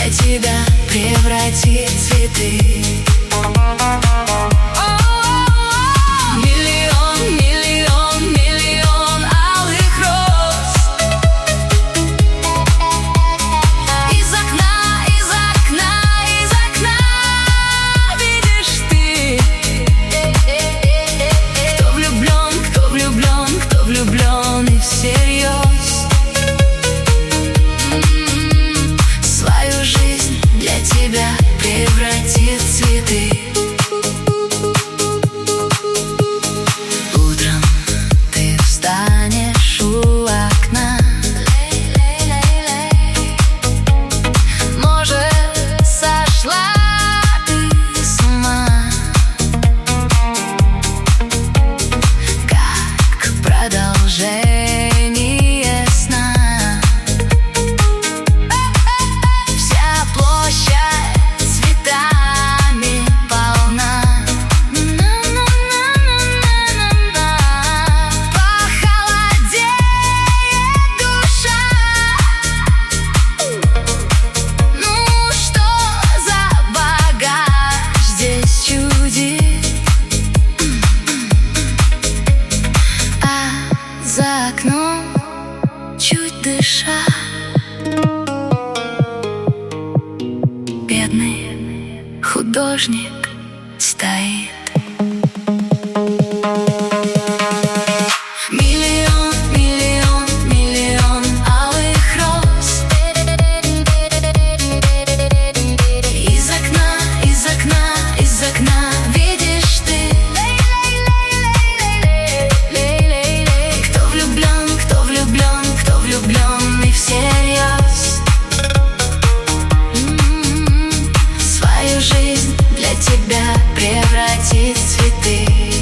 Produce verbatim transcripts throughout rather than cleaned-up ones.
для тебя превратит цветы. Превратит цветы. Утром ты встанешь у окна, может, сошла ты с ума, как продолжение сна. Вся площадь за окном, чуть дыша, бедный художник стоит. Миллион, миллион, миллион алых роз. Из окна, из окна, из окна видишь ты. Влюбленный всерьез, м-м-м, свою жизнь для тебя превратит в цветы.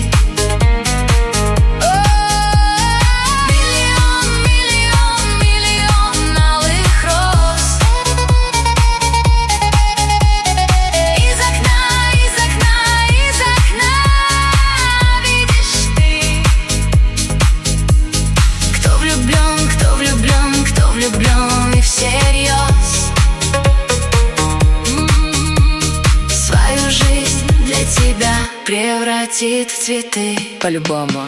Миллион, миллион, миллион алых роз. Из окна, из окна, из окна видишь ты. Кто влюблен, кто влюблен, кто влюблен и всерьез, м-м-м, свою жизнь для тебя превратит в цветы. По-любому.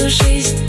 жизнь